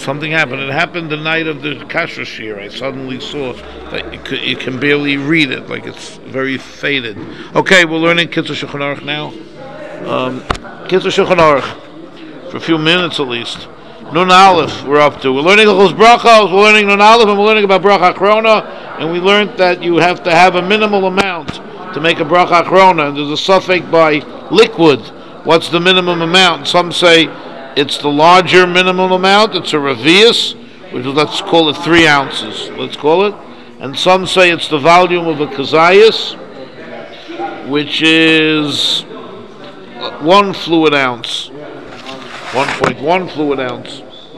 Something happened. It happened the night of the kasher shir. I suddenly saw that you can barely read it, like it's very faded. Okay, we're learning Kitzur Shulchan Aruch now. Kitzur Shulchan Aruch for a few minutes at least. Nun Aleph we're up to. We're learning Hilchos Brachos. We're learning Nun Aleph, and we're learning about Bracha Achrona. And we learned that you have to have a minimal amount to make a Bracha Achrona. And there's a suffix by liquid. What's the minimum amount? Some say it's the larger minimum amount. It's a revius, which is, let's call it 3 ounces. Let's call it. And some say it's the volume of a kazayas, which is 1 fluid ounce, 1.1 fluid ounce.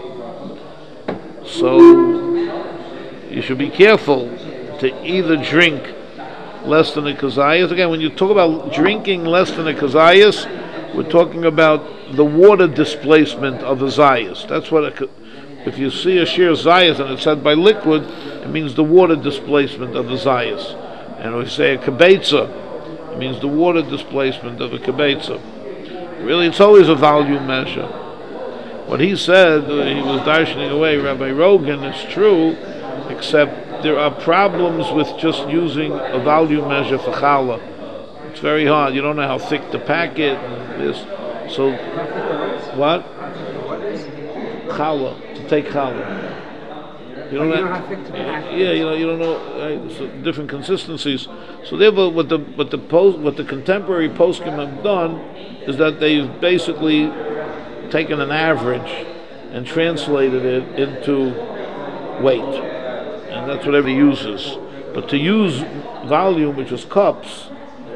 So you should be careful to either drink less than a kazayas. Again, when you talk about drinking less than a kazayas, we're talking about the water displacement of a zayas. That's what if you see a sheer zayas and it's said by liquid, it means the water displacement of the zayas. And if we say a kibetza, it means the water displacement of a kibetza. Really, it's always a volume measure. What he said, he was darshaning away, Rabbi Rogan, is true, except there are problems with just using a volume measure for challah. It's very hard. You don't know how thick to pack it and this. So, what? Challah, to take challah. You don't know how thick to pack it. Yeah, you don't know, right? So different consistencies. So therefore, what the contemporary poskim have done is that they've basically taken an average and translated it into weight, and that's what everybody uses. But to use volume, which is cups,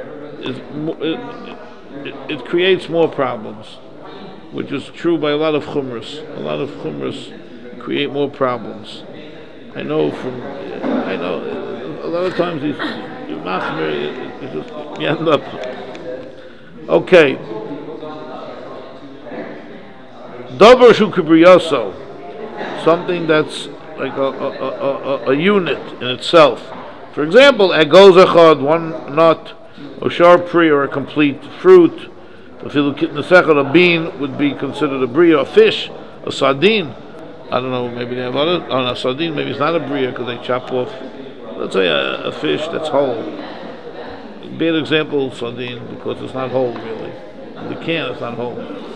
it creates more problems, which is true by a lot of chumras. A lot of chumras create more problems. I know a lot of times you end up. Okay. Davar shu kibriyaso, something that's like a unit in itself. For example, egoz echad, one nut, or sharp pri, or a complete fruit. A bean would be considered a bria. A fish, a sardine. I don't know, maybe they have other. On a sardine, maybe it's not a bria because they chop off. Let's say a fish that's whole. Bad example, sardine, because it's not whole really. The can is not whole.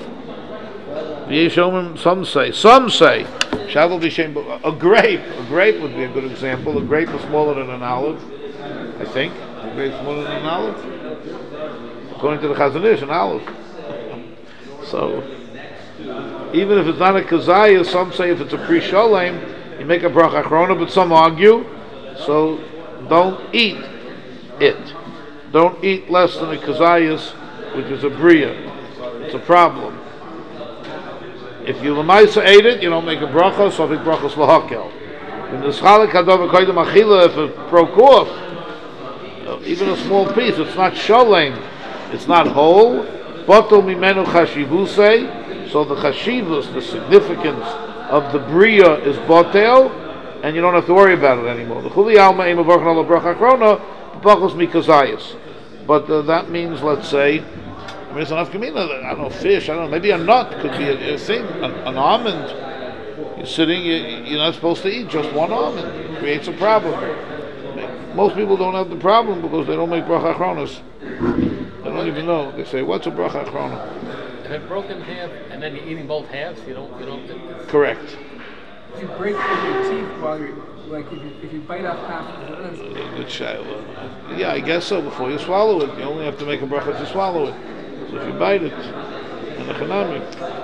Some say, Shavuot B'Shem, a grape would be a good example. A grape is smaller than an olive, I think. A grape is smaller than an olive, according to the Chazon Ish, an olive. So, even if it's not a kazayah, some say if it's a pre-sholem, you make a bracha achrona, but some argue, so don't eat it. Don't eat less than a kazayas, which is a bria. It's a problem. If you lemaisa ate it, you don't make a bracha, so make brachas lahakel. When the schalik hadavar koydem achila, if it broke off, even a small piece, it's not sholem, it's not whole. Batal mimenu chashivusei, so the chashivus, the significance of the bria is batel, and you don't have to worry about it anymore. The chuli alma ema barchan ala bracha krona, brachas mikazayas. But that means, let's say, I mean, it's enough kamina. I don't know, fish. I don't know. Maybe a nut could be a thing. An almond. You're sitting. You're not supposed to eat just one almond. It creates a problem. Most people don't have the problem because they don't make bracha achronas. They don't even know. They say, "What's a bracha achrona?" If it broke in half and then you're eating both halves, you don't. Correct. If you break with your teeth while you're if you bite off half, good child. Yeah, I guess so. Before you swallow it, you only have to make a bracha to swallow it. So if you bite it, and the chanami.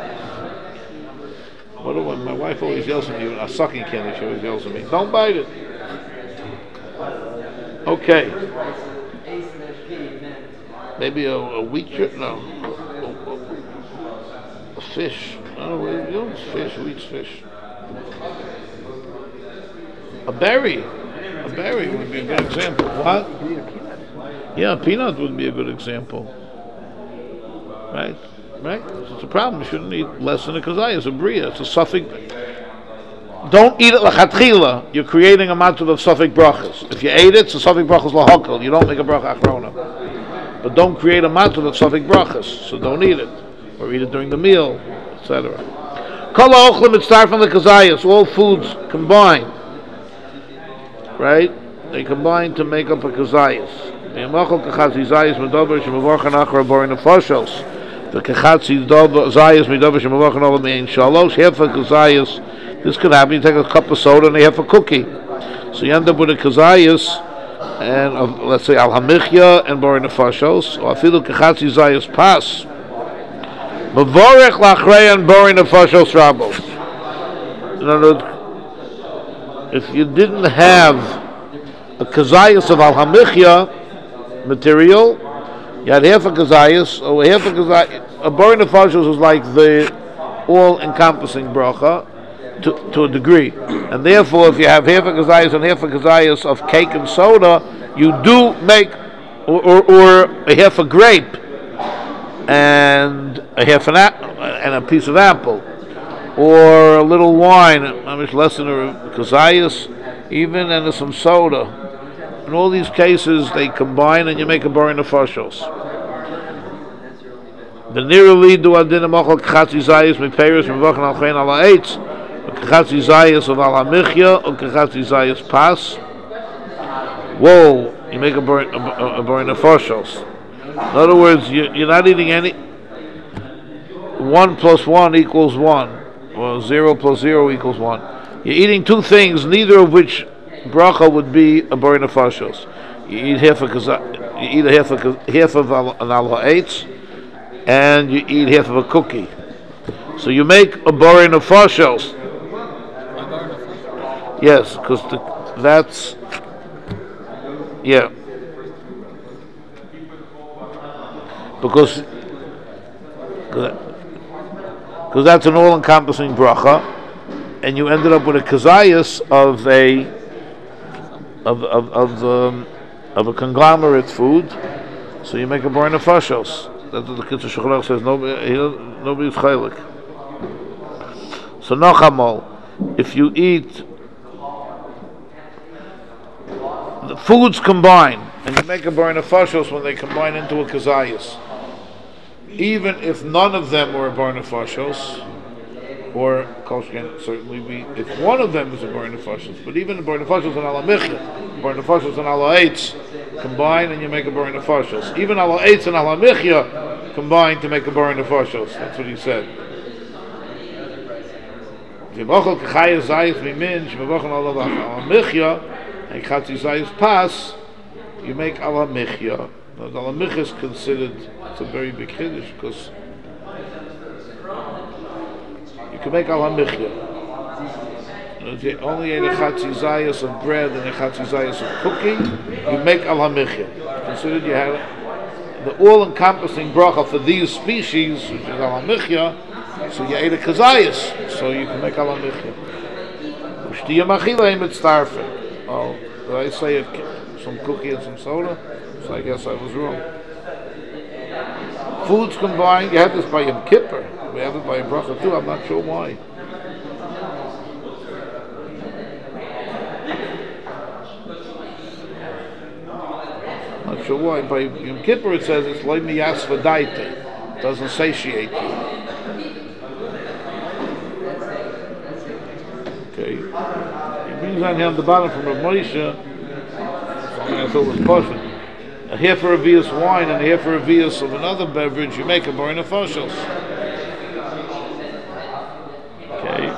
My wife always yells at me, a sucking candy, she always yells at me, don't bite it. Okay. Maybe a wheat chip? No. A fish. No, you don't fish, who eats fish? A berry would be a good example. What? Yeah, a peanut would be a good example. Right? So it's a problem. You shouldn't eat less than a kazayah. It's a bria. It's a suffix. Don't eat it lachatchila. You're creating a matzah of suffix brachas. If you ate it, it's a suffix brachas lahakal. You don't make a bracha achrona. But don't create a matzah of suffix brachas. So don't eat it, or eat it during the meal, etc. Kol ha'ochlim mitzvah from the kazayas, all foods combined, right? They combine to make up a kazayas. The kachatzi zayas medover shemavachan achar borin nefashos. The kachatzi zayas medover shemavachan olam ein shalosh. Half a kazayas. This could happen. You take a cup of soda and you have a cookie, so you end up with a kazayas and let's say al hamichya and borin nefashos. Or afilu kachatzi zayas pas. Mavorech lachrei and borin nefashos rabos. In other words, if you didn't have a kazayas of al hamichya material, you had half a kazayas, or half a kazayas. A borin nefashos is like the all-encompassing bracha to a degree, and therefore, if you have half a kazayas and half a kazayas of cake and soda, you do make, or a half a grape and a half and a piece of apple, or a little wine, how much less than a kazayas, even, and some soda. In all these cases, they combine and you make a borin nefashos. The nearer lead to adin machal kachatzi zayis mepeiros mevachan al chein al ha'etz, kachatzi zayis of al hamichya or kachatzi zayis pas. Whoa, you make a borin nefashos. In other words, you're not eating any. 1 plus 1 equals 1, or 0 plus 0 equals 1. You're eating two things, neither of which bracha would be a borin nefashos. You eat half of an al ha'etz, and you eat half of a cookie. So you make a borin nefashos. Yes, because that's because that's an all-encompassing bracha, and you ended up with a kazayas of a conglomerate food, so you make a borin nefashos. That's what the Kitzur Shulchan Aruch says. Nobody's chaylik. So nochamal, if you eat the foods combined, and you make a borin nefashos when they combine into a kazayas, even if none of them were a borin nefashos, or Koshken certainly be if one of them is a borin nefashos, but even a borin nefashos and al hamichya, borin nefashos and al ha'etz combine and you make a borin nefashos. Even al ha'etz and al hamichya combine to make a borin nefashos. That's what he said. V'mochel kachayas zayis mimin shemavochan al hamichya and chatzi zayis pas, you make al hamichya. Now the al hamichya is considered, it's a very big chiddush, because you can make al hamichya. If you only ate a chatzi zayis of bread and a chatzi zayis of cookie, you make al hamichya. Considered you had the all-encompassing bracha for these species, which is al hamichya, so you ate a kazayas, so you can make al hamichya. Ushtiya machila mitztarfen. Oh, did I say some cookie and some soda? So I guess I was wrong. Foods combined, you have this by Yom Kippur. We have it by a bracha too, I'm not sure why. Not sure why. By Yom Kippur it says it's loy miyas v'daite. It doesn't satiate you. Okay. It brings on here on the bottom from Rav Moshe, something I thought was possible. A half a revius wine and a half a revius of another beverage, you make a borin nefashos. Okay.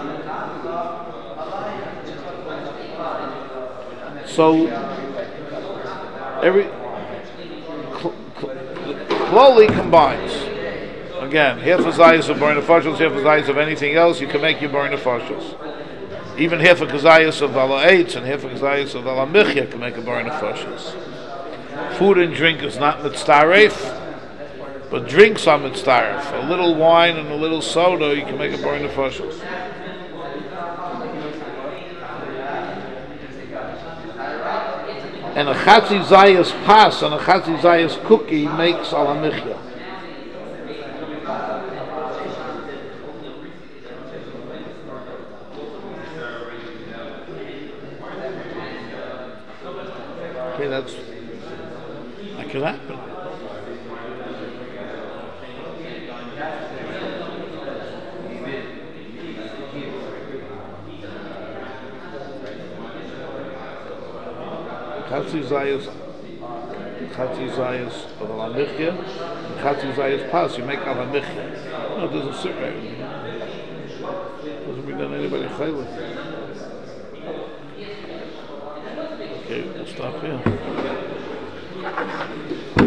So every slowly combines. Again, half a zayis of borin nefashos, half a zayis of anything else, you can make your borin nefashos. Even half a kazayas of al ha'etz and half a kazayas of al hamichya can make a borin nefashos. Food and drink is not mitztaref, but drinks are mitztaref. A little wine and a little soda, you can make a borin nefashos. And a chatzi zayas pas and a chatzi zayas cookie makes al hamichya. Okay, that could happen. Chatzi Zayas of a Lamichya, Chatzi Zayas Pas, you make a Lamichya. No, it doesn't sit right. Doesn't mean that anybody chaylik. Okay, we'll stop here.